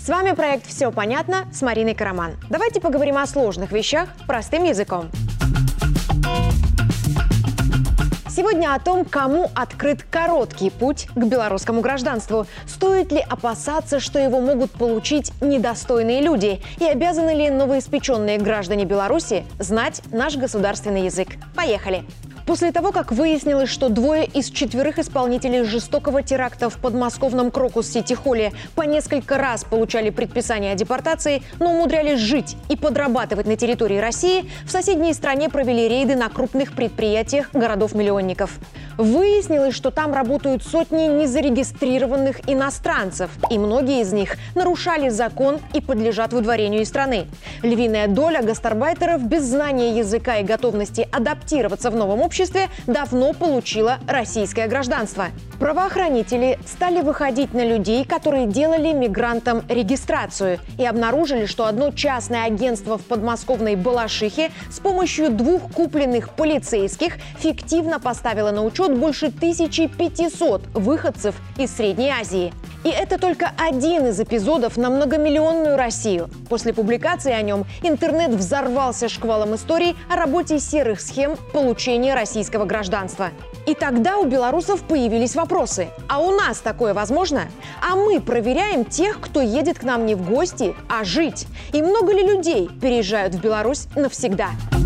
С вами проект «Все понятно» с Мариной Караман. Давайте поговорим о сложных вещах простым языком. Сегодня о том, кому открыт короткий путь к белорусскому гражданству. Стоит ли опасаться, что его могут получить недостойные люди? И обязаны ли новоиспеченные граждане Беларуси знать наш государственный язык? Поехали! После того, как выяснилось, что 2 из 4 исполнителей жестокого теракта в подмосковном Крокус-Сити-Холле по несколько раз получали предписание о депортации, но умудрялись жить и подрабатывать на территории России, в соседней стране провели рейды на крупных предприятиях городов-миллионников. Выяснилось, что там работают сотни незарегистрированных иностранцев, и многие из них нарушали закон и подлежат выдворению из страны. Львиная доля гастарбайтеров без знания языка и готовности адаптироваться в новом обществе давно получила российское гражданство. Правоохранители стали выходить на людей, которые делали мигрантам регистрацию, и обнаружили, что одно частное агентство в подмосковной Балашихе с помощью 2 купленных полицейских фиктивно поставило на учет больше 1500 выходцев из Средней Азии. И это только один из эпизодов на многомиллионную Россию. После публикации о нем интернет взорвался шквалом историй о работе серых схем получения российского гражданства. И тогда у белорусов появились вопросы. А у нас такое возможно? А мы проверяем тех, кто едет к нам не в гости, а жить. И много ли людей переезжают в Беларусь навсегда?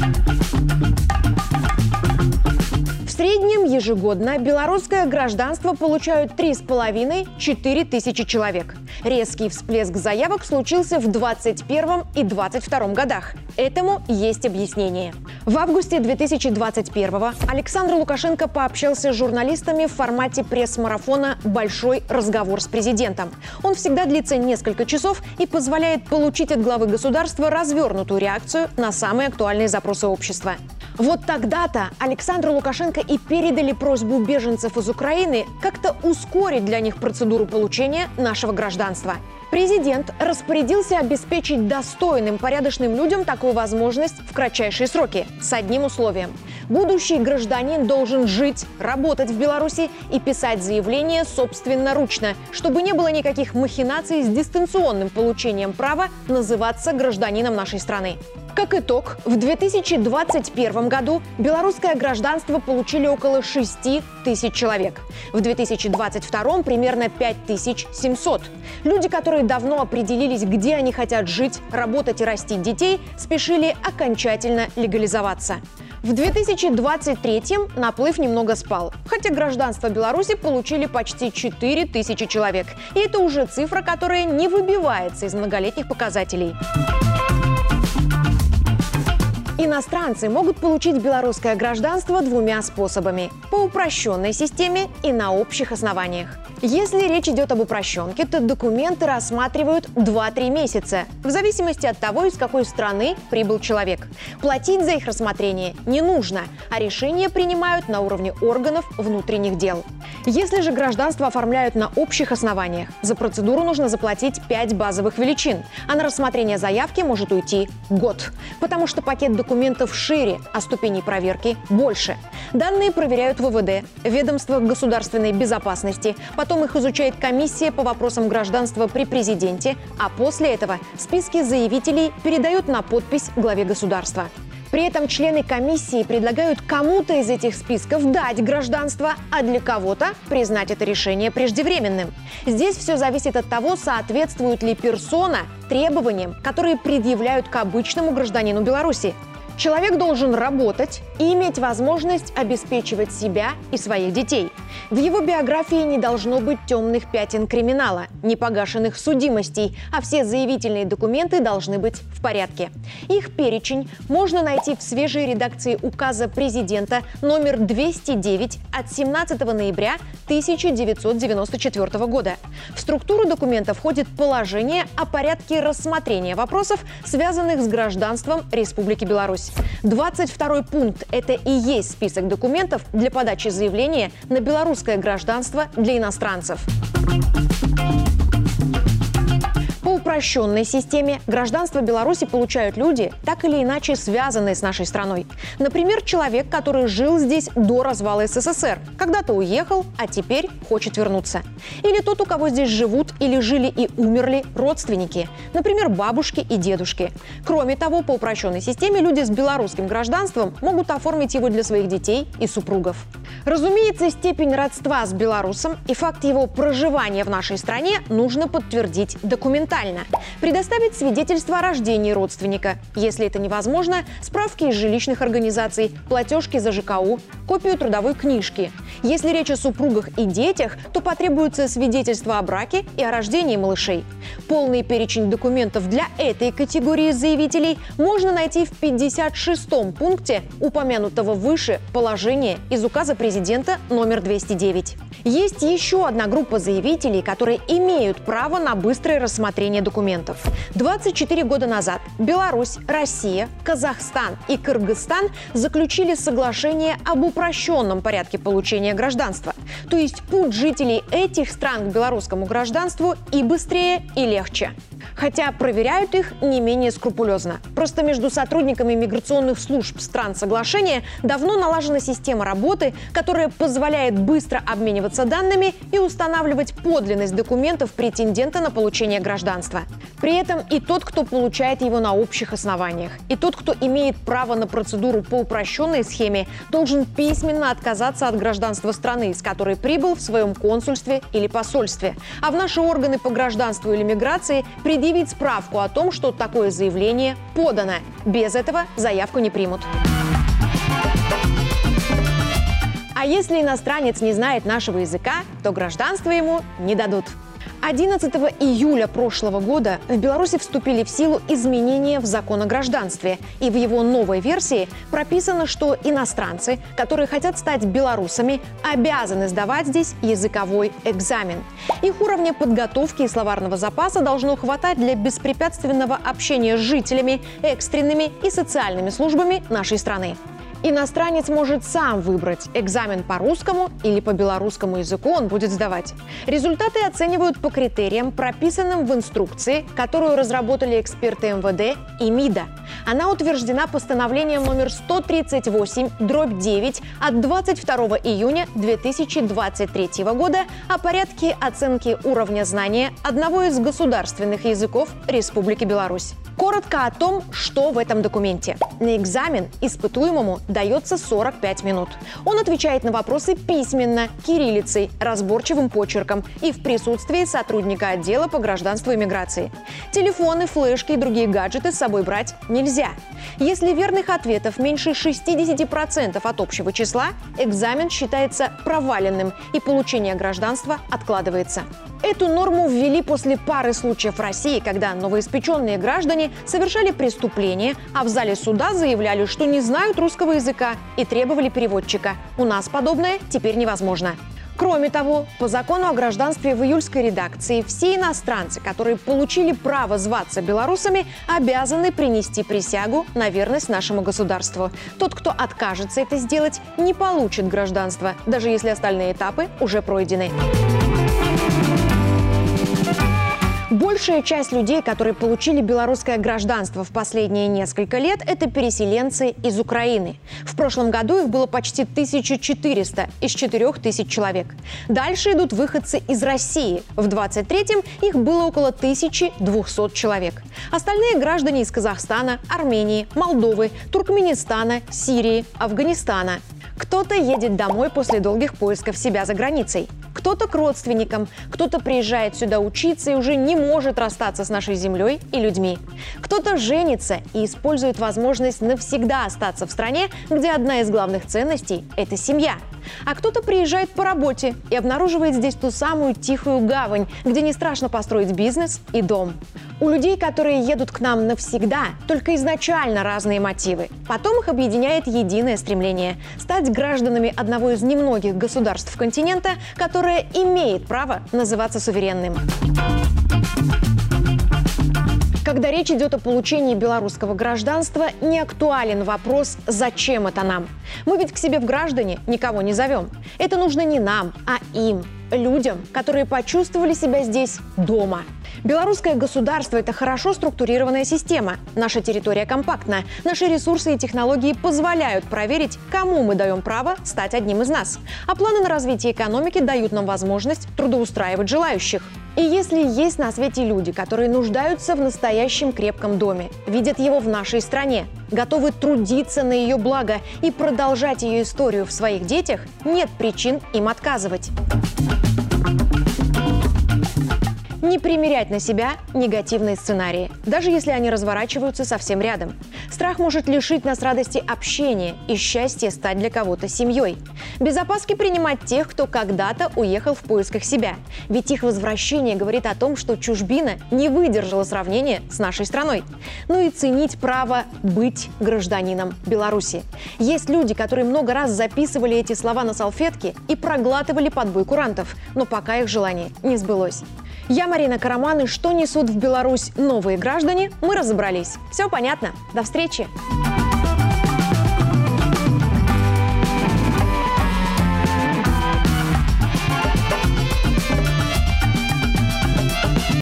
В среднем ежегодно белорусское гражданство получают 3,5–4 тысячи человек. Резкий всплеск заявок случился в 2021 и 2022 годах. Этому есть объяснение. В августе 2021-го Александр Лукашенко пообщался с журналистами в формате пресс-марафона «Большой разговор с президентом». Он всегда длится несколько часов и позволяет получить от главы государства развернутую реакцию на самые актуальные запросы общества. Вот тогда-то Александру Лукашенко и передали просьбу беженцев из Украины как-то ускорить для них процедуру получения нашего гражданства. Президент распорядился обеспечить достойным, порядочным людям такую возможность в кратчайшие сроки, с одним условием. Будущий гражданин должен жить, работать в Беларуси и писать заявление собственноручно, чтобы не было никаких махинаций с дистанционным получением права называться гражданином нашей страны. Как итог, в 2021 году белорусское гражданство получили около 6 тысяч человек. В 2022 примерно 5700. Люди, которые давно определились, где они хотят жить, работать и растить детей, спешили окончательно легализоваться. В 2023-м наплыв немного спал, хотя гражданство Беларуси получили почти 4 тысячи человек. И это уже цифра, которая не выбивается из многолетних показателей. Иностранцы могут получить белорусское гражданство 2 способами – по упрощенной системе и на общих основаниях. Если речь идет об упрощенке, то документы рассматривают 2–3 месяца, в зависимости от того, из какой страны прибыл человек. Платить за их рассмотрение не нужно, а решения принимают на уровне органов внутренних дел. Если же гражданство оформляют на общих основаниях, за процедуру нужно заплатить 5 базовых величин, а на рассмотрение заявки может уйти год, потому что пакет документов шире, а ступеней проверки больше. Данные проверяют ВВД, ведомство государственной безопасности, потом их изучает комиссия по вопросам гражданства при президенте, а после этого списки заявителей передают на подпись главе государства. При этом члены комиссии предлагают кому-то из этих списков дать гражданство, а для кого-то признать это решение преждевременным. Здесь все зависит от того, соответствует ли персона требованиям, которые предъявляют к обычному гражданину Беларуси. Человек должен работать и иметь возможность обеспечивать себя и своих детей. В его биографии не должно быть темных пятен криминала, непогашенных судимостей, а все заявительные документы должны быть в порядке. Их перечень можно найти в свежей редакции указа президента номер 209 от 17 ноября 1994 года. В структуру документа входит положение о порядке рассмотрения вопросов, связанных с гражданством Республики Беларусь. 22 пункт – это и есть список документов для подачи заявления на белорусское гражданство для иностранцев. По упрощенной системе гражданство Беларуси получают люди, так или иначе связанные с нашей страной. Например, человек, который жил здесь до развала СССР, когда-то уехал, а теперь хочет вернуться. Или тот, у кого здесь живут или жили и умерли родственники, например, бабушки и дедушки. Кроме того, по упрощенной системе люди с белорусским гражданством могут оформить его для своих детей и супругов. Разумеется, степень родства с белорусом и факт его проживания в нашей стране нужно подтвердить документально. Предоставить свидетельство о рождении родственника. Если это невозможно, справки из жилищных организаций, платежки за ЖКУ, копию трудовой книжки. Если речь о супругах и детях, то потребуется свидетельство о браке и о рождении малышей. Полный перечень документов для этой категории заявителей можно найти в 56-м пункте упомянутого выше положения из указа президента номер 209. Есть еще одна группа заявителей, которые имеют право на быстрое рассмотрение документов. 24 года назад Беларусь, Россия, Казахстан и Кыргызстан заключили соглашение об упрощенном порядке получения гражданства. То есть путь жителей этих стран к белорусскому гражданству и быстрее, и легче. Хотя проверяют их не менее скрупулезно. Просто между сотрудниками миграционных служб стран соглашения давно налажена система работы, которая позволяет быстро обмениваться данными и устанавливать подлинность документов претендента на получение гражданства. При этом и тот, кто получает его на общих основаниях, и тот, кто имеет право на процедуру по упрощенной схеме, должен письменно отказаться от гражданства страны, из которой прибыл в своем консульстве или посольстве. А в наши органы по гражданству или миграции предъявить справку о том, что такое заявление подано. Без этого заявку не примут. А если иностранец не знает нашего языка, то гражданство ему не дадут. 11 июля прошлого года в Беларуси вступили в силу изменения в закон о гражданстве. И в его новой версии прописано, что иностранцы, которые хотят стать белорусами, обязаны сдавать здесь языковой экзамен. Их уровня подготовки и словарного запаса должно хватать для беспрепятственного общения с жителями, экстренными и социальными службами нашей страны. Иностранец может сам выбрать, экзамен по русскому или по белорусскому языку он будет сдавать. Результаты оценивают по критериям, прописанным в инструкции, которую разработали эксперты МВД и МИДа. Она утверждена постановлением номер 138/9 от 22 июня 2023 года о порядке оценки уровня знания одного из государственных языков Республики Беларусь. Коротко о том, что в этом документе. На экзамен испытуемому дается 45 минут. Он отвечает на вопросы письменно, кириллицей, разборчивым почерком и в присутствии сотрудника отдела по гражданству и миграции. Телефоны, флешки и другие гаджеты с собой брать нельзя. Если верных ответов меньше 60% от общего числа, экзамен считается проваленным и получение гражданства откладывается. Эту норму ввели после пары случаев в России, когда новоиспеченные граждане совершали преступления, а в зале суда заявляли, что не знают русского языка и требовали переводчика. У нас подобное теперь невозможно. Кроме того, по закону о гражданстве в июльской редакции все иностранцы, которые получили право зваться белорусами, обязаны принести присягу на верность нашему государству. Тот, кто откажется это сделать, не получит гражданство, даже если остальные этапы уже пройдены. Большая часть людей, которые получили белорусское гражданство в последние несколько лет, это переселенцы из Украины. В прошлом году их было почти 1400 из 4000 человек. Дальше идут выходцы из России. В 23-м их было около 1200 человек. Остальные граждане из Казахстана, Армении, Молдовы, Туркменистана, Сирии, Афганистана. Кто-то едет домой после долгих поисков себя за границей. Кто-то к родственникам, кто-то приезжает сюда учиться и уже не может расстаться с нашей землей и людьми. Кто-то женится и использует возможность навсегда остаться в стране, где одна из главных ценностей – это семья. А кто-то приезжает по работе и обнаруживает здесь ту самую тихую гавань, где не страшно построить бизнес и дом. У людей, которые едут к нам навсегда, только изначально разные мотивы. Потом их объединяет единое стремление – стать гражданами одного из немногих государств континента, которое имеет право называться суверенным. Когда речь идет о получении белорусского гражданства, не актуален вопрос «зачем это нам?». Мы ведь к себе в граждане никого не зовем. Это нужно не нам, а им. людям, которые почувствовали себя здесь дома. Белорусское государство – это хорошо структурированная система. Наша территория компактна. Наши ресурсы и технологии позволяют проверить, кому мы даем право стать одним из нас. А планы на развитие экономики дают нам возможность трудоустраивать желающих. И если есть на свете люди, которые нуждаются в настоящем крепком доме, видят его в нашей стране, готовы трудиться на ее благо и продолжать ее историю в своих детях, нет причин им отказывать. Не примерять на себя негативные сценарии, даже если они разворачиваются совсем рядом. Страх может лишить нас радости общения и счастья стать для кого-то семьей. Без опаски принимать тех, кто когда-то уехал в поисках себя. Ведь их возвращение говорит о том, что чужбина не выдержала сравнения с нашей страной. Ну и ценить право быть гражданином Беларуси. Есть люди, которые много раз записывали эти слова на салфетки и проглатывали под бой курантов, но пока их желание не сбылось. Я Марина Караман, и что несут в Беларусь новые граждане, мы разобрались. Все понятно. До встречи!